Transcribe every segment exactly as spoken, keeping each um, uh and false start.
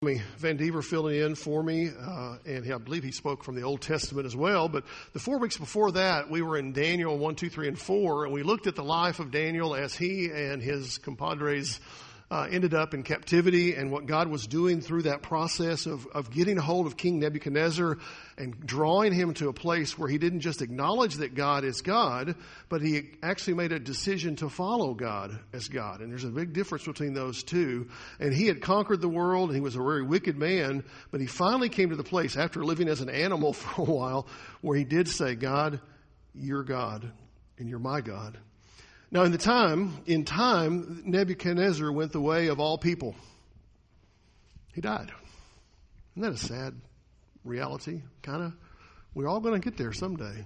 Van Dever filling in for me, uh, and he, I believe he spoke from the Old Testament as well. But the four weeks before that, we were in Daniel one, two, three, and four, and we looked at the life of Daniel as he and his compadres uh, ended up in captivity and what God was doing through that process of, of getting a hold of King Nebuchadnezzar and drawing him to a place where he didn't just acknowledge that God is God, but he actually made a decision to follow God as God. And there's a big difference between those two. And he had conquered the world, and he was a very wicked man, but he finally came to the place after living as an animal for a while where he did say, God, you're God, and you're my God. Now, in the time, in time, Nebuchadnezzar went the way of all people. He died. Isn't that a sad reality? Kind of. We're all going to get there someday.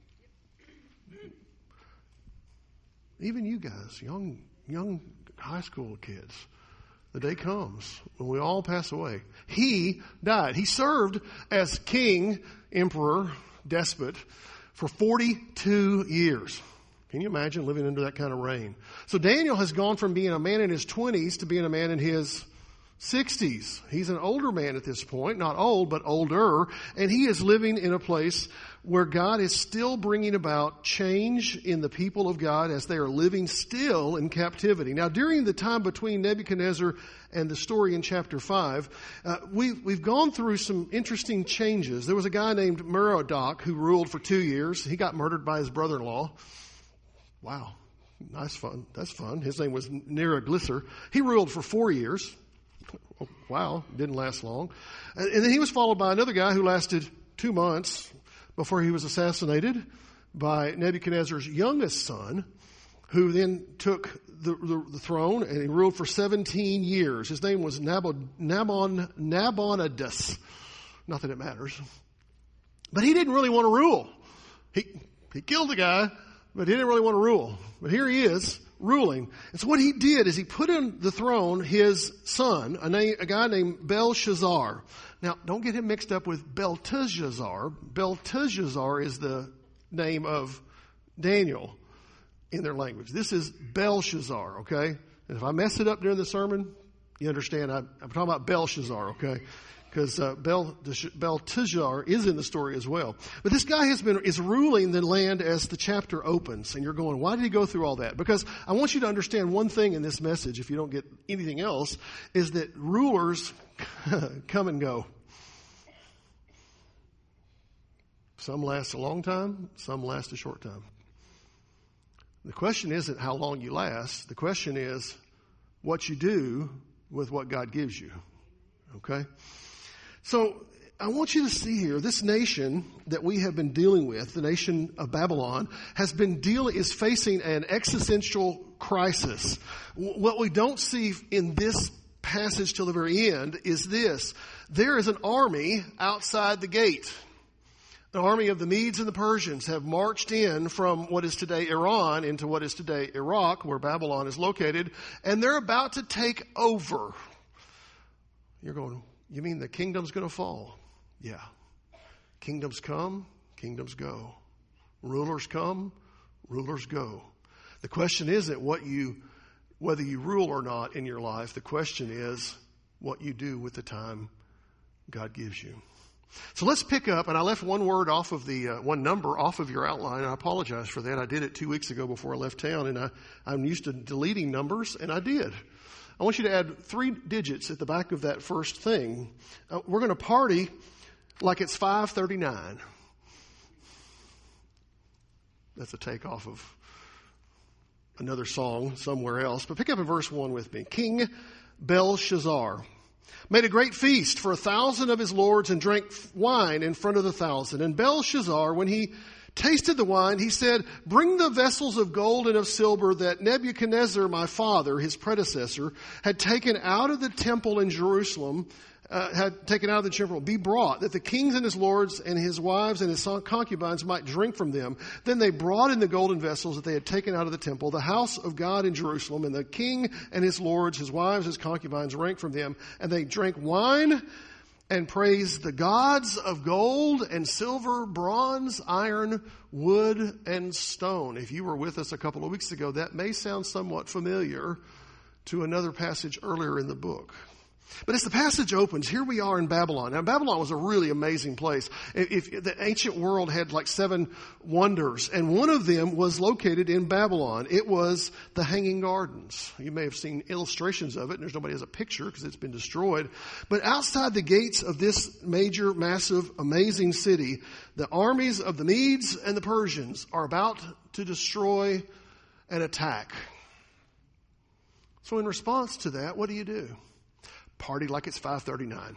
Even you guys, young, young high school kids, the day comes when we all pass away. He died. He served as king, emperor, despot for forty-two years. Can you imagine living under that kind of reign? So Daniel has gone from being a man in his twenties to being a man in his sixties. He's an older man at this point, not old, but older. And he is living in a place where God is still bringing about change in the people of God as they are living still in captivity. Now, during the time between Nebuchadnezzar and the story in chapter five, uh, we've, we've gone through some interesting changes. There was a guy named Merodach who ruled for two years. He got murdered by his brother-in-law. Wow, nice fun. That's fun. His name was Neriglissar. He ruled for four years. Oh, wow, didn't last long. And then he was followed by another guy who lasted two months before he was assassinated by Nebuchadnezzar's youngest son, who then took the, the, the throne and he ruled for seventeen years. His name was Nabon, Nabon, Nabonidus. Not that it matters. But he didn't really want to rule. He, he killed the guy, but he didn't really want to rule. But here he is, ruling. And so what he did is he put on the throne his son, a, name, a guy named Belshazzar. Now, don't get him mixed up with Belteshazzar. Belteshazzar is the name of Daniel in their language. This is Belshazzar, okay? And if I mess it up during the sermon, you understand I, I'm talking about Belshazzar, okay? Because uh, Bel, Belteshazzar is in the story as well. But this guy has been is ruling the land as the chapter opens. And you're going, why did he go through all that? Because I want you to understand one thing in this message, if you don't get anything else, is that rulers come and go. Some last a long time, some last a short time. The question isn't how long you last. The question is what you do with what God gives you. Okay? So I want you to see here, this nation that we have been dealing with, the nation of Babylon, has been dealing, is facing an existential crisis. What we don't see in this passage till the very end is this. There is an army outside the gate. The army of the Medes and the Persians have marched in from what is today Iran into what is today Iraq, where Babylon is located, and they're about to take over. You're going, you mean the kingdom's going to fall? Yeah. Kingdoms come, kingdoms go. Rulers come, rulers go. The question isn't what you, whether you rule or not in your life. The question is what you do with the time God gives you. So let's pick up, and I left one word off of the, uh, one number off of your outline. I apologize for that. I did it two weeks ago before I left town, and I, I'm used to deleting numbers, and I did. I want you to add three digits at the back of that first thing. Uh, we're going to party like it's five thirty-nine. That's a takeoff of another song somewhere else. But pick up in verse one with me. King Belshazzar made a great feast for a thousand of his lords and drank wine in front of the thousand. And Belshazzar, when he tasted the wine, he said, bring the vessels of gold and of silver that Nebuchadnezzar, my father, his predecessor, had taken out of the temple in Jerusalem, uh, had taken out of the temple, be brought, that the kings and his lords and his wives and his concubines might drink from them. Then they brought in the golden vessels that they had taken out of the temple, the house of God in Jerusalem, and the king and his lords, his wives, his concubines drank from them, and they drank wine and praise the gods of gold and silver, bronze, iron, wood, and stone. If you were with us a couple of weeks ago, that may sound somewhat familiar to another passage earlier in the book. But as the passage opens, here we are in Babylon. Now, Babylon was a really amazing place. If, if the ancient world had like seven wonders, and one of them was located in Babylon. It was the Hanging Gardens. You may have seen illustrations of it, and there's nobody has a picture because it's been destroyed. But outside the gates of this major, massive, amazing city, the armies of the Medes and the Persians are about to destroy and attack. So in response to that, what do you do? Party like it's five thirty-nine.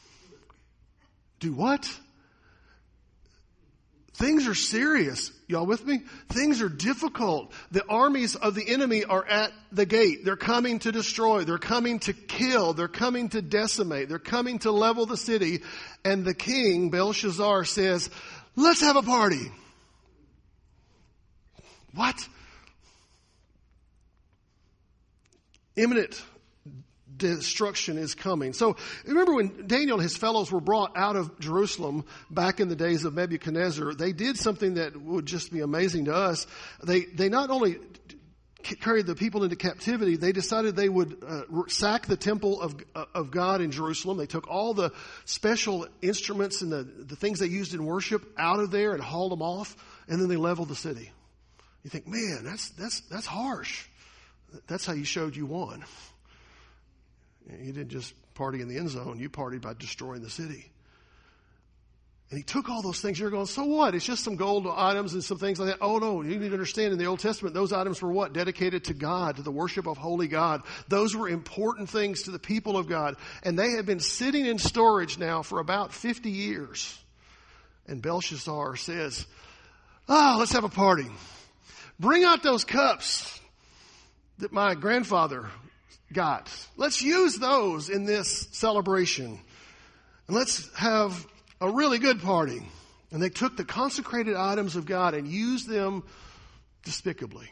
Do what? Things are serious. Y'all with me? Things are difficult. The armies of the enemy are at the gate. They're coming to destroy. They're coming to kill. They're coming to decimate. They're coming to level the city. And the king, Belshazzar, says, let's have a party. What? Imminent destruction is coming. So remember when Daniel and his fellows were brought out of Jerusalem back in the days of Nebuchadnezzar, they did something that would just be amazing to us. They they not only carried the people into captivity, they decided they would uh, sack the temple of uh, of God in Jerusalem. They took all the special instruments and the, the things they used in worship out of there and hauled them off, and then they leveled the city. You think, man, that's that's that's harsh. That's how you showed you won. You didn't just party in the end zone. You partied by destroying the city. And he took all those things. You're going, so what? It's just some gold items and some things like that. Oh, no. You need to understand in the Old Testament, those items were what? Dedicated to God, to the worship of holy God. Those were important things to the people of God. And they have been sitting in storage now for about fifty years. And Belshazzar says, oh, let's have a party. Bring out those cups that my grandfather got. Let's use those in this celebration. And let's have a really good party. And they took the consecrated items of God and used them despicably.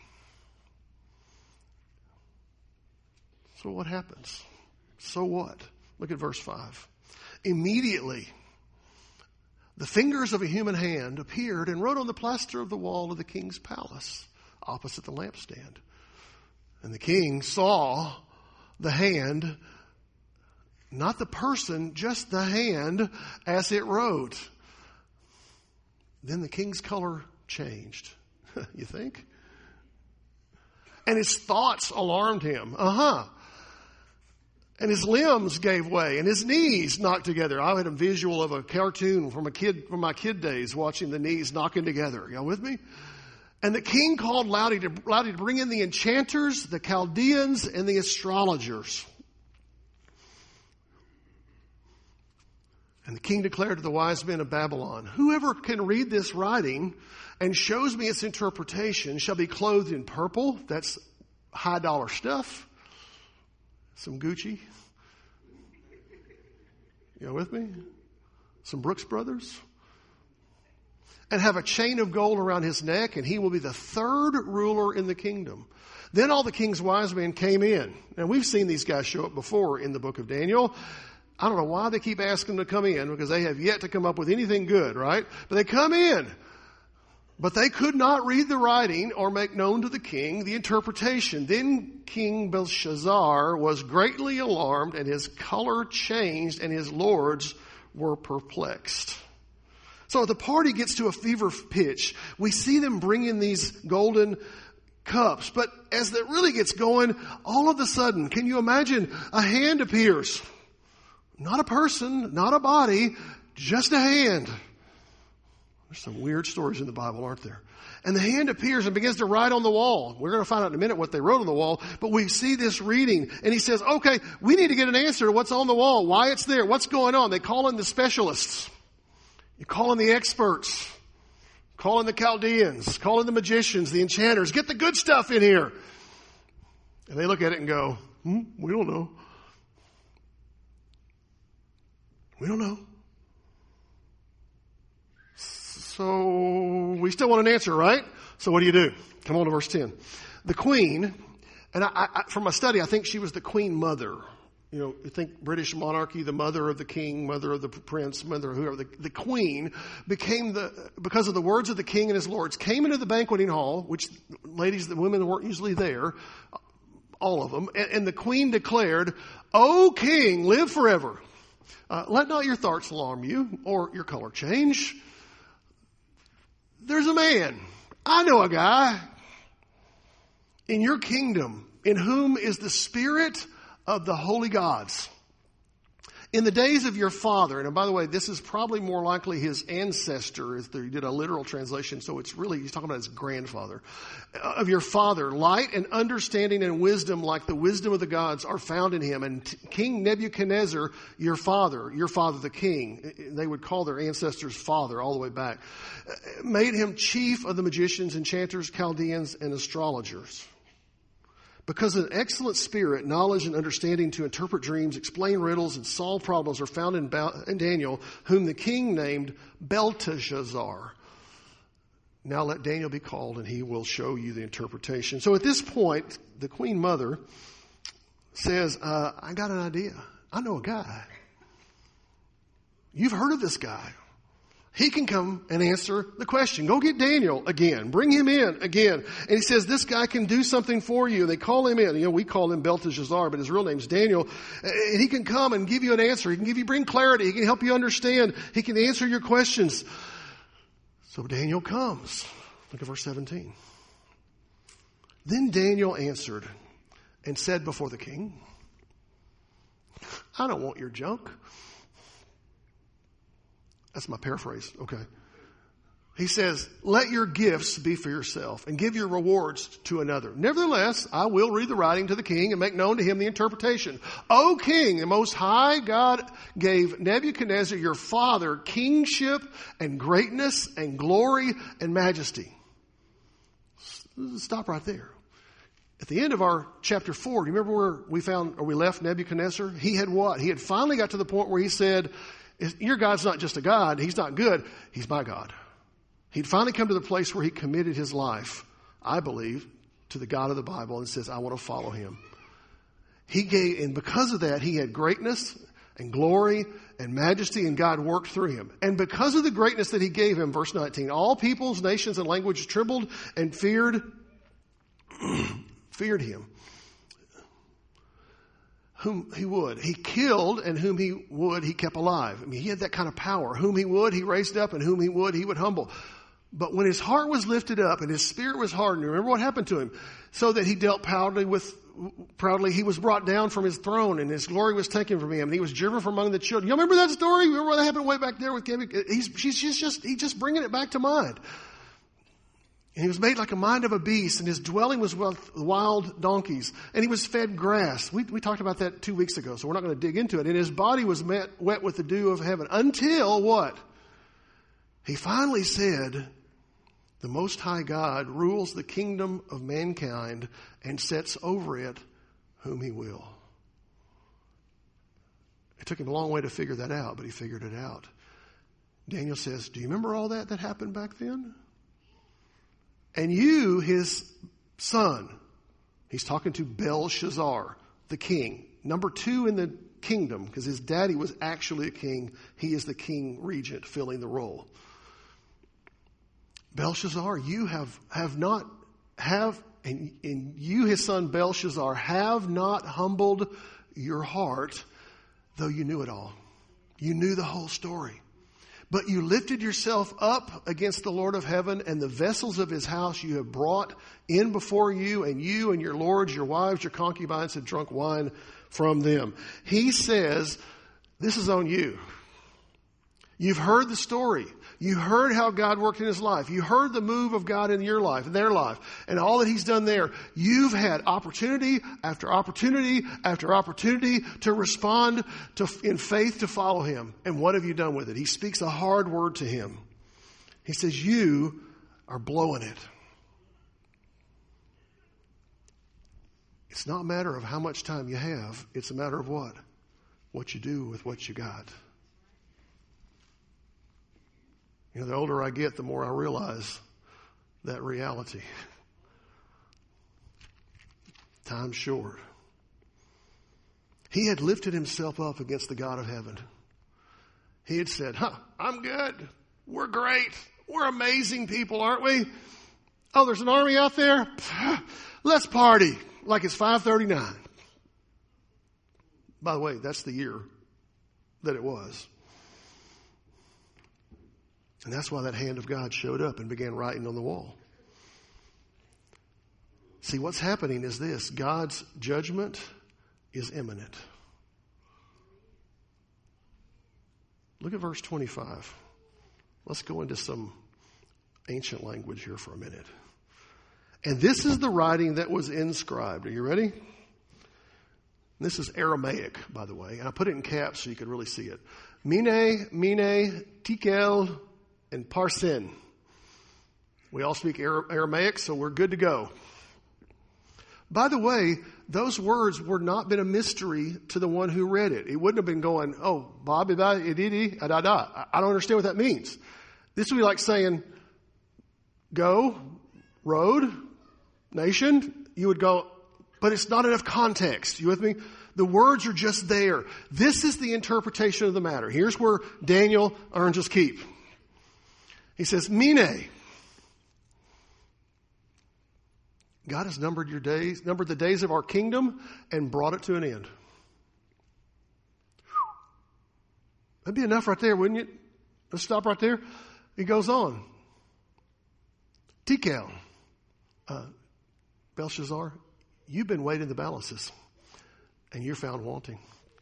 So what happens? So what? Look at verse five. Immediately, the fingers of a human hand appeared and wrote on the plaster of the wall of the king's palace opposite the lampstand. And the king saw the hand, not the person, just the hand as it wrote. Then the king's color changed. You think? And his thoughts alarmed him. Uh-huh. And his limbs gave way and his knees knocked together. I had a visual of a cartoon from a kid, from my kid days, watching the knees knocking together. Y'all with me? And the king called loudly to, loudly to bring in the enchanters, the Chaldeans, and the astrologers. And the king declared to the wise men of Babylon, whoever can read this writing and shows me its interpretation shall be clothed in purple. That's high dollar stuff. Some Gucci. You with me? Some Brooks Brothers. And have a chain of gold around his neck, and he will be the third ruler in the kingdom. Then all the king's wise men came in. And we've seen these guys show up before in the book of Daniel. I don't know why they keep asking them to come in, because they have yet to come up with anything good, right? But they come in. But they could not read the writing or make known to the king the interpretation. Then King Belshazzar was greatly alarmed, and his color changed, and his lords were perplexed. So the party gets to a fever pitch. We see them bring in these golden cups. But as it really gets going, all of a sudden, can you imagine a hand appears? Not a person, not a body, just a hand. There's some weird stories in the Bible, aren't there? And the hand appears and begins to write on the wall. We're going to find out in a minute what they wrote on the wall. But we see this reading. And he says, okay, we need to get an answer to what's on the wall, why it's there, what's going on. They call in the specialists. You call in the experts, call in the Chaldeans, call in the magicians, the enchanters. Get the good stuff in here. And they look at it and go, hmm, we don't know. We don't know. So we still want an answer, right? So what do you do? Come on to verse ten. The queen, and I, I, from my study, I think she was the queen mother. You know, you think British monarchy, the mother of the king, mother of the prince, mother of whoever. The, the queen became the, because of the words of the king and his lords, came into the banqueting hall, which ladies, the women weren't usually there. all of them. And, and the queen declared, "O king, live forever. Uh, let not your thoughts alarm you or your color change. There's a man. I know a guy in your kingdom in whom is the spirit of the holy gods. In the days of your father," and by the way, this is probably more likely his ancestor, if they did a literal translation, so it's really, he's talking about his grandfather. "Of your father, light and understanding and wisdom like the wisdom of the gods are found in him. And King Nebuchadnezzar, your father, your father the king," they would call their ancestors father all the way back, "made him chief of the magicians, enchanters, Chaldeans, and astrologers. Because an excellent spirit, knowledge, and understanding to interpret dreams, explain riddles, and solve problems are found in, ba- in Daniel, whom the king named Belteshazzar. Now let Daniel be called, and he will show you the interpretation." So at this point, the queen mother says, uh, I got an idea. I know a guy. You've heard of this guy. He can come and answer the question. Go get Daniel again. Bring him in again. And he says, this guy can do something for you. They call him in. You know, we call him Belteshazzar, but his real name's Daniel. And he can come and give you an answer. He can give you, bring clarity. He can help you understand. He can answer your questions. So Daniel comes. Look at verse seventeen. "Then Daniel answered and said before the king, I don't want your junk." That's my paraphrase. Okay. He says, "Let your gifts be for yourself and give your rewards to another. Nevertheless, I will read the writing to the king and make known to him the interpretation. O king, the Most High God gave Nebuchadnezzar your father kingship and greatness and glory and majesty." Stop right there. At the end of our chapter four, do you remember where we found, or we left Nebuchadnezzar? He had what? He had finally got to the point where he said, your God's not just a God. He's not good. He's my God. He'd finally come to the place where he committed his life, I believe, to the God of the Bible and says, I want to follow him. He gave, and because of that, he had greatness and glory and majesty, and God worked through him. And because of the greatness that he gave him, verse nineteen, all peoples, nations, and languages trembled and feared, feared him. Whom he would. He killed, and whom he would, he kept alive. I mean, he had that kind of power. Whom he would, he raised up, and whom he would, he would humble. But when his heart was lifted up and his spirit was hardened, remember what happened to him? So that he dealt proudly with, proudly, he was brought down from his throne, and his glory was taken from him, and he was driven from among the children. You remember that story? Remember what happened way back there with Kim? He's, she's just, just, he's just bringing it back to mind. And he was made like a mind of a beast, and his dwelling was with wild donkeys, and he was fed grass. We, we talked about that two weeks ago, so we're not going to dig into it. And his body was met, wet with the dew of heaven until what? He finally said, the Most High God rules the kingdom of mankind and sets over it whom he will. It took him a long way to figure that out, but he figured it out. Daniel says, do you remember all that that happened back then? And you, his son, he's talking to Belshazzar, the king, number two in the kingdom, because his daddy was actually a king. He is the king regent filling the role. Belshazzar, you have, have not, have, and, and you, his son Belshazzar, have not humbled your heart, though you knew it all. You knew the whole story. But you lifted yourself up against the Lord of heaven, and the vessels of his house you have brought in before you, and you and your lords, your wives, your concubines have drunk wine from them. He says, this is on you. You've heard the story. You heard how God worked in his life. You heard the move of God in your life, in their life, and all that he's done there. You've had opportunity after opportunity after opportunity to respond to, in faith to follow him. And what have you done with it? He speaks a hard word to him. He says, you are blowing it. It's not a matter of how much time you have. It's a matter of what? What you do with what you got. You know, the older I get, the more I realize that reality. Time's short. He had lifted himself up against the God of heaven. He had said, huh, I'm good. We're great. We're amazing people, aren't we? Oh, there's an army out there? Let's party. like it's five thirty-nine. By the way, that's the year that it was. And that's why that hand of God showed up and began writing on the wall. See, what's happening is this. God's judgment is imminent. Look at verse twenty-five. Let's go into some ancient language here for a minute. And this is the writing that was inscribed. Are you ready? This is Aramaic, by the way. And I put it in caps so you could really see it. Mene, Mene, Tekel, and Parsin. We all speak Aramaic, so we're good to go. By the way, those words would not been a mystery to the one who read it. It wouldn't have been going, oh, Bobby, I don't understand what that means. This would be like saying, go, road, nation. You would go, but it's not enough context. You with me? The words are just there. This is the interpretation of the matter. Here's where Daniel earns his keep. He says, Mene. God has numbered your days, numbered the days of our kingdom and brought it to an end. That'd be enough right there, wouldn't it? Let's stop right there. He goes on. Tekel, uh, Belshazzar, you've been weighed in the balances and you're found wanting.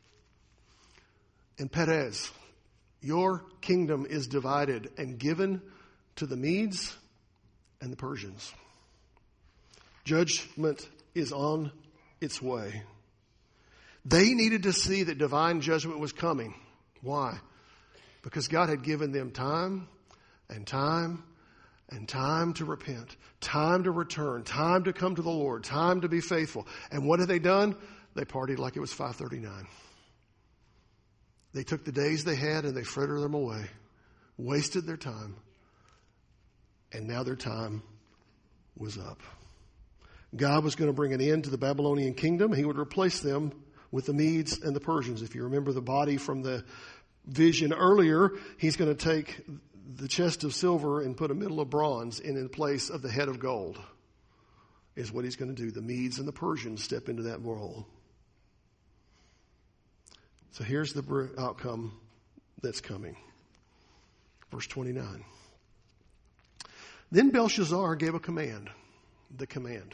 And Perez, your kingdom is divided and given to the Medes and the Persians. Judgment is on its way. They needed to see that divine judgment was coming. Why? Because God had given them time and time and time to repent, time to return, time to come to the Lord, time to be faithful. And what had they done? They partied like it was five thirty-nine. They took the days they had and they frittered them away, wasted their time, and now their time was up. God was going to bring an end to the Babylonian kingdom. He would replace them with the Medes and the Persians. If you remember the body from the vision earlier, he's going to take the chest of silver and put a middle of bronze in, in place of the head of gold, is what he's going to do. The Medes and the Persians step into that role. So here's the outcome that's coming. Verse twenty-nine. Then Belshazzar gave a command. The command.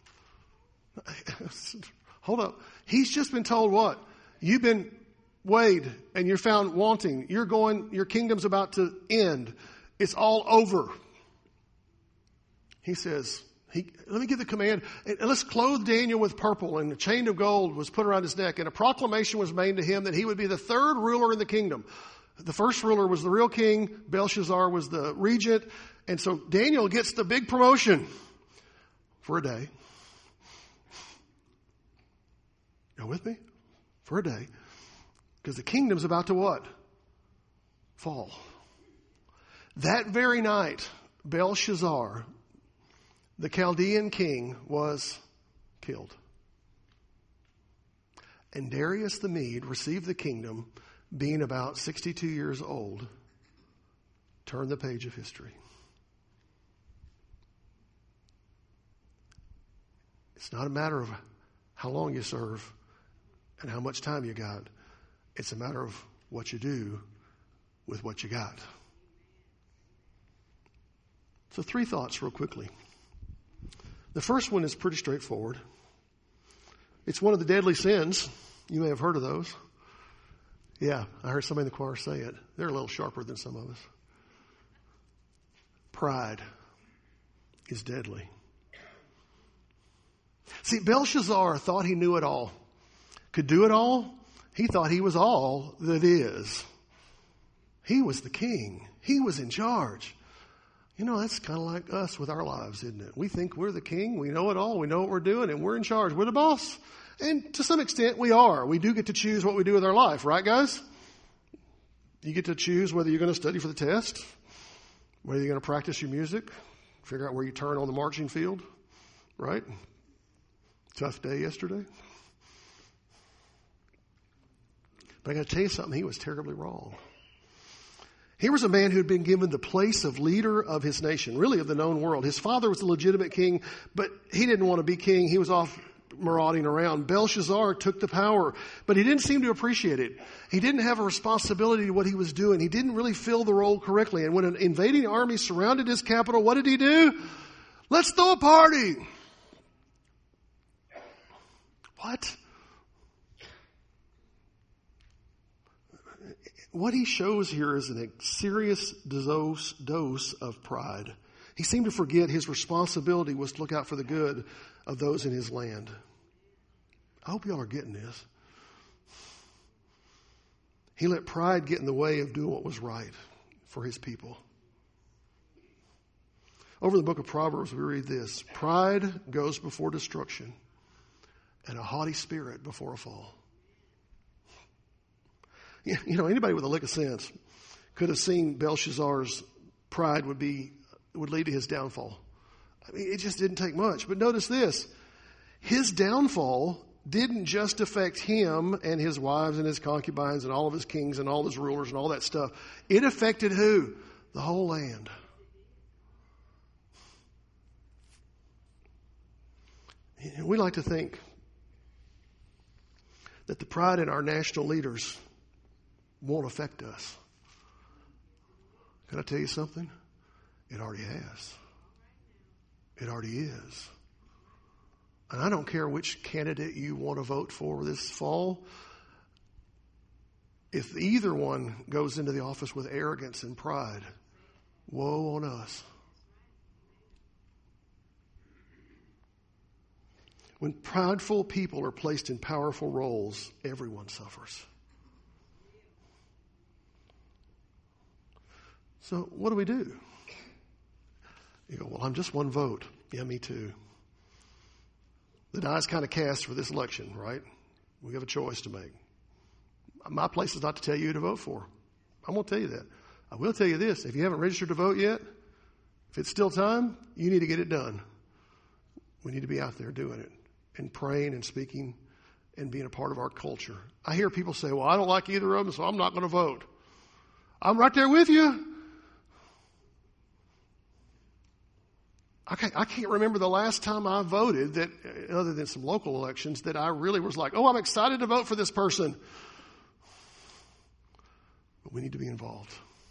Hold up. He's just been told what? You've been weighed and you're found wanting. You're going, your kingdom's about to end. It's all over. He says, he, let me give the command. And let's clothe Daniel with purple, and a chain of gold was put around his neck, and a proclamation was made to him that he would be the third ruler in the kingdom. The first ruler was the real king. Belshazzar was the regent. And so Daniel gets the big promotion for a day. You with me? For a day. Because the kingdom's about to what? Fall. That very night, Belshazzar, the Chaldean king, was killed. And Darius the Mede received the kingdom, being about sixty-two years old. Turn the page of history. It's not a matter of how long you serve and how much time you got. It's a matter of what you do with what you got. So three thoughts real quickly. The first one is pretty straightforward. It's one of the deadly sins. You may have heard of those. Yeah, I heard somebody in the choir say it. They're a little sharper than some of us. Pride is deadly. See, Belshazzar thought he knew it all, could do it all. He thought he was all that is. He was the king. He was in charge. You know, that's kind of like us with our lives, isn't it? We think we're the king. We know it all. We know what we're doing, and we're in charge. We're the boss. And to some extent, we are. We do get to choose what we do with our life, right, guys? You get to choose whether you're going to study for the test, whether you're going to practice your music, figure out where you turn on the marching field, right? Tough day yesterday. But I got to tell you something, he was terribly wrong. Here was a man who had been given the place of leader of his nation, really of the known world. His father was the legitimate king, but he didn't want to be king. He was off marauding around. Belshazzar took the power, but he didn't seem to appreciate it. He didn't have a responsibility to what he was doing. He didn't really fill the role correctly. And when an invading army surrounded his capital, what did he do? Let's throw a party. What? What he shows here is a serious dose, dose of pride. He seemed to forget his responsibility was to look out for the good of those in his land. I hope y'all are getting this. He let pride get in the way of doing what was right for his people. Over the book of Proverbs, we read this: pride goes before destruction, and a haughty spirit before a fall. You know, anybody with a lick of sense could have seen Belshazzar's pride would be would lead to his downfall. I mean, it just didn't take much. But notice this: his downfall didn't just affect him and his wives and his concubines and all of his kings and all his rulers and all that stuff. It affected who? The whole land. We like to think that the pride in our national leaders won't affect us. Can I tell you something? It already has. It already is. And I don't care which candidate you want to vote for this fall. If either one goes into the office with arrogance and pride, woe on us. When prideful people are placed in powerful roles, everyone suffers. So what do we do? You go, well, I'm just one vote. Yeah, me too. The die's kind of cast for this election, right? We have a choice to make. My place is not to tell you who to vote for. I won't tell you that. I will tell you this. If you haven't registered to vote yet, if it's still time, you need to get it done. We need to be out there doing it and praying and speaking and being a part of our culture. I hear people say, well, I don't like either of them, so I'm not going to vote. I'm right there with you. I can't, I can't remember the last time I voted that, other than some local elections, that I really was like, oh, I'm excited to vote for this person. But we need to be involved.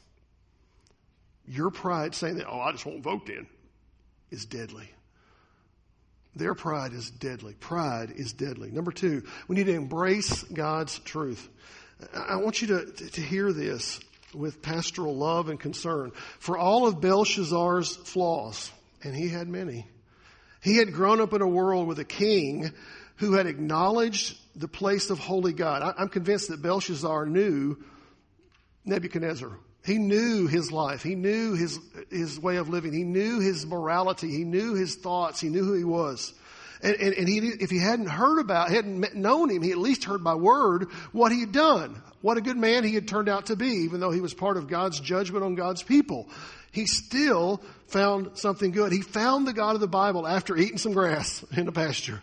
Your pride saying that, oh, I just won't vote then, is deadly. Their pride is deadly. Pride is deadly. Number two, we need to embrace God's truth. I want you to, to hear this with pastoral love and concern. For all of Belshazzar's flaws, and he had many, he had grown up in a world with a king who had acknowledged the place of holy God. I, I'm convinced that Belshazzar knew Nebuchadnezzar. He knew his life. He knew his his way of living. He knew his morality. He knew his thoughts. He knew who he was. And, and, and he, if he hadn't heard about, hadn't known him, he at least heard by word what he had done. What a good man he had turned out to be, even though he was part of God's judgment on God's people. He still found something good. He found the God of the Bible after eating some grass in the pasture.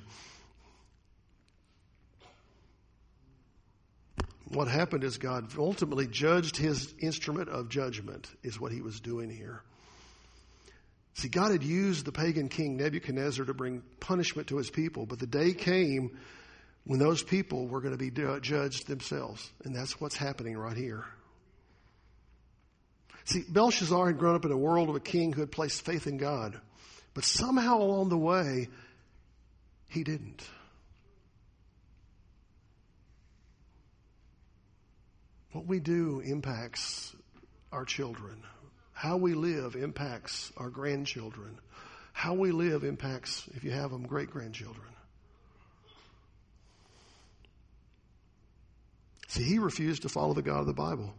What happened is God ultimately judged his instrument of judgment, is what he was doing here. See, God had used the pagan king Nebuchadnezzar to bring punishment to his people, but the day came when those people were going to be judged themselves. And that's what's happening right here. See, Belshazzar had grown up in a world of a king who had placed faith in God, but somehow along the way, he didn't. What we do impacts our children. How we live impacts our grandchildren. How we live impacts, if you have them, great-grandchildren. See, he refused to follow the God of the Bible.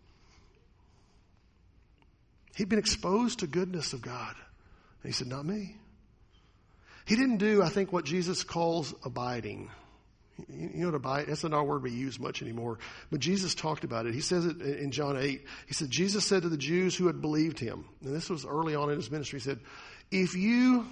He'd been exposed to goodness of God. And he said, not me. He didn't do, I think, what Jesus calls abiding. You know what abide? That's not a word we use much anymore. But Jesus talked about it. He says it in John eight. He said, Jesus said to the Jews who had believed him, and this was early on in his ministry, he said, if you,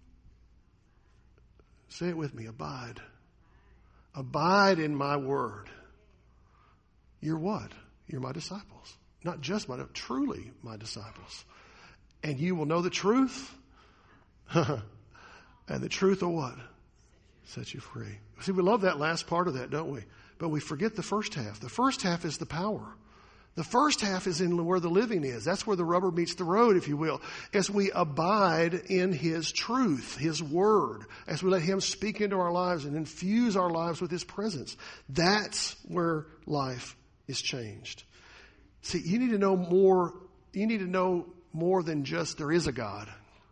say it with me, abide. Abide in my word. You're what? You're my disciples. Not just my, truly my disciples. And you will know the truth. And the truth will what? set you free. See, we love that last part of that, don't we? But we forget the first half. The first half is the power. The first half is in where the living is. That's where the rubber meets the road, if you will. As we abide in His truth, His word, as we let Him speak into our lives and infuse our lives with His presence. That's where life is changed. See, you need to know more, you need to know more than just there is a God.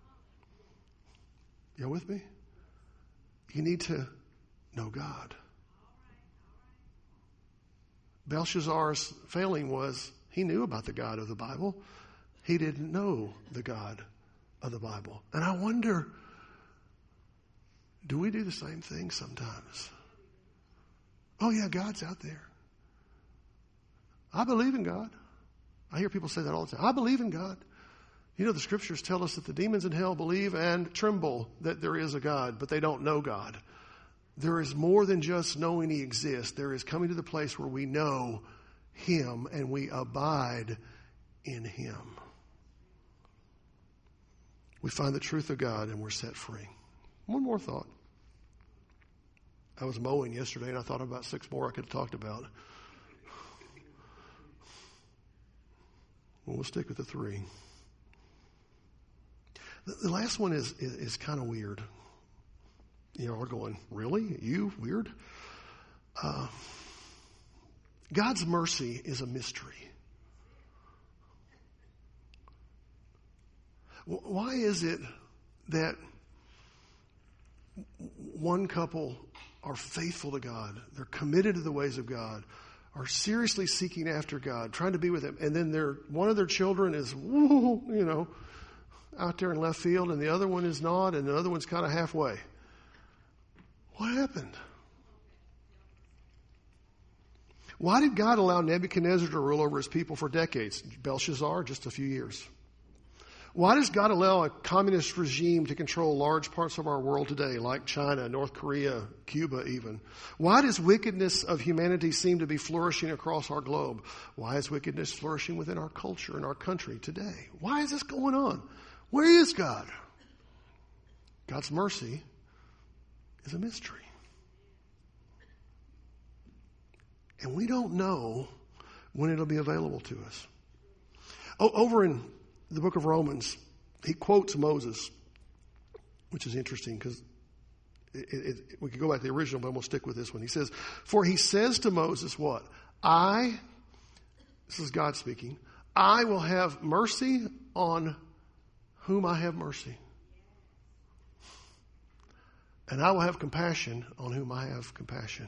You with me? You need to know God. Belshazzar's failing was he knew about the God of the Bible. He didn't know the God of the Bible. And I wonder, do we do the same thing sometimes? Oh yeah, God's out there. I believe in God. I hear people say that all the time. I believe in God. You know, the scriptures tell us that the demons in hell believe and tremble that there is a God, but they don't know God. There is more than just knowing He exists. There is coming to the place where we know Him and we abide in Him. We find the truth of God and we're set free. One more thought. I was mowing yesterday and I thought about six more I could have talked about. Well, we'll stick with the three. The, the last one is, is, is kind of weird. You know, we're going, really? You? Weird? Uh, God's mercy is a mystery. Why is it that one couple are faithful to God, they're committed to the ways of God, are seriously seeking after God, trying to be with Him, and then their one of their children is, woo, you know, out there in left field, and the other one is not, and the other one's kind of halfway? What happened? Why did God allow Nebuchadnezzar to rule over his people for decades? Belshazzar, just a few years. Why does God allow a communist regime to control large parts of our world today, like China, North Korea, Cuba even? Why does wickedness of humanity seem to be flourishing across our globe? Why is wickedness flourishing within our culture and our country today? Why is this going on? Where is God? God's mercy is a mystery. And we don't know when it'll be available to us. O- over in the book of Romans, he quotes Moses, which is interesting because it, it, it, we could go back to the original, but we'll stick with this one. He says, for he says to Moses what? I, this is God speaking, I will have mercy on whom I have mercy. And I will have compassion on whom I have compassion.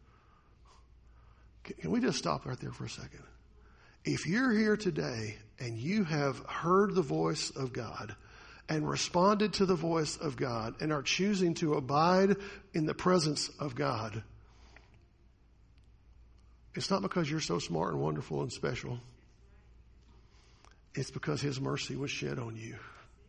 Can we just stop right there for a second? If you're here today and you have heard the voice of God and responded to the voice of God and are choosing to abide in the presence of God, it's not because you're so smart and wonderful and special. It's because His mercy was shed on you.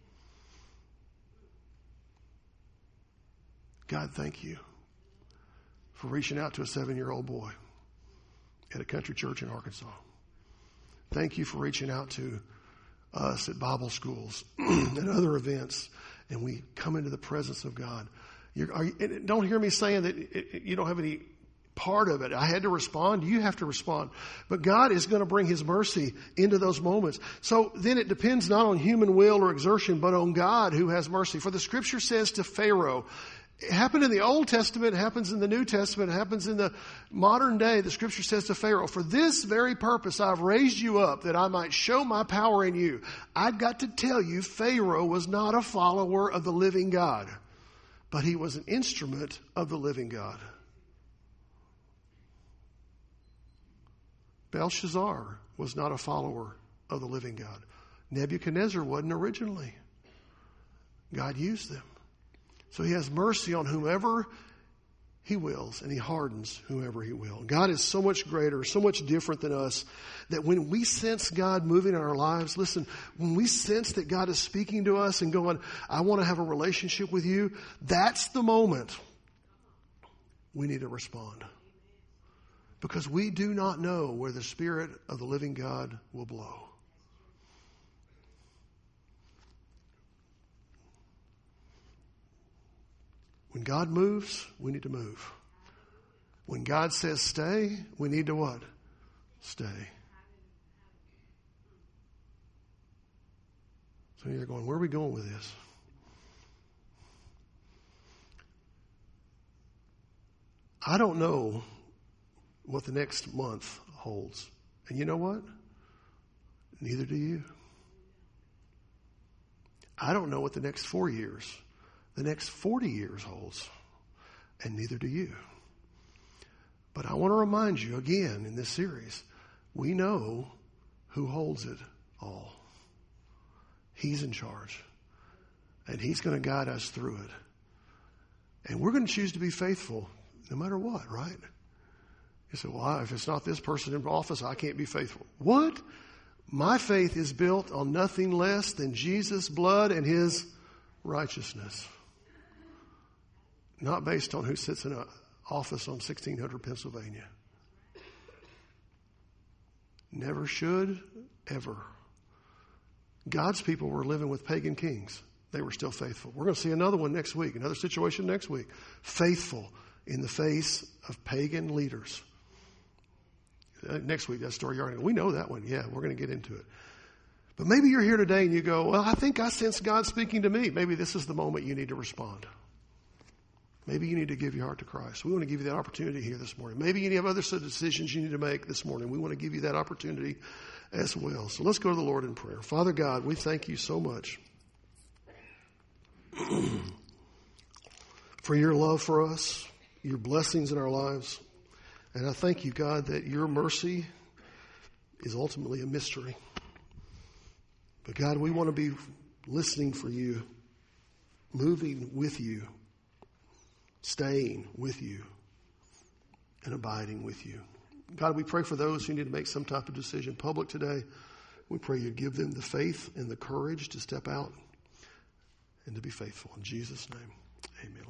God, thank you for reaching out to a seven-year-old boy at a country church in Arkansas. Thank you for reaching out to us at Bible schools and other events, and we come into the presence of God. You're, are you, don't hear me saying that it, it, you don't have any part of it. I had to respond. You have to respond. But God is going to bring His mercy into those moments. So then it depends not on human will or exertion, but on God who has mercy. For the Scripture says to Pharaoh, it happened in the Old Testament, it happens in the New Testament, it happens in the modern day. The Scripture says to Pharaoh, for this very purpose I've raised you up, that I might show my power in you. I've got to tell you, Pharaoh was not a follower of the living God, but he was an instrument of the living God. Belshazzar was not a follower of the living God. Nebuchadnezzar wasn't originally. God used them. So He has mercy on whomever He wills, and He hardens whomever He will. God is so much greater, so much different than us, that when we sense God moving in our lives, listen, when we sense that God is speaking to us and going, I want to have a relationship with you, that's the moment we need to respond. Because we do not know where the Spirit of the living God will blow. When God moves, we need to move. When God says stay, we need to what? Stay. So you're going, where are we going with this? I don't know what the next month holds. And you know what? Neither do you. I don't know what the next four years, the next forty years holds. And neither do you. But I want to remind you again in this series, we know who holds it all. He's in charge. And he's going to guide us through it. And we're going to choose to be faithful no matter what, right? You say, well, if it's not this person in office, I can't be faithful. What? My faith is built on nothing less than Jesus' blood and his righteousness. Not based on who sits in an office on sixteen hundred Pennsylvania. Never should, ever. God's people were living with pagan kings. They were still faithful. We're going to see another one next week, another situation next week. Faithful in the face of pagan leaders. Uh, next week, that story, you're already, we know that one. Yeah, we're going to get into it. But maybe you're here today and you go, well, I think I sense God speaking to me. Maybe this is the moment you need to respond. Maybe you need to give your heart to Christ. We want to give you that opportunity here this morning. Maybe you have other decisions you need to make this morning. We want to give you that opportunity as well. So let's go to the Lord in prayer. Father God, we thank you so much for your love for us, your blessings in our lives. And I thank you, God, that your mercy is ultimately a mystery. But God, we want to be listening for you, moving with you, staying with you, and abiding with you. God, we pray for those who need to make some type of decision public today. We pray you give them the faith and the courage to step out and to be faithful. In Jesus' name, amen.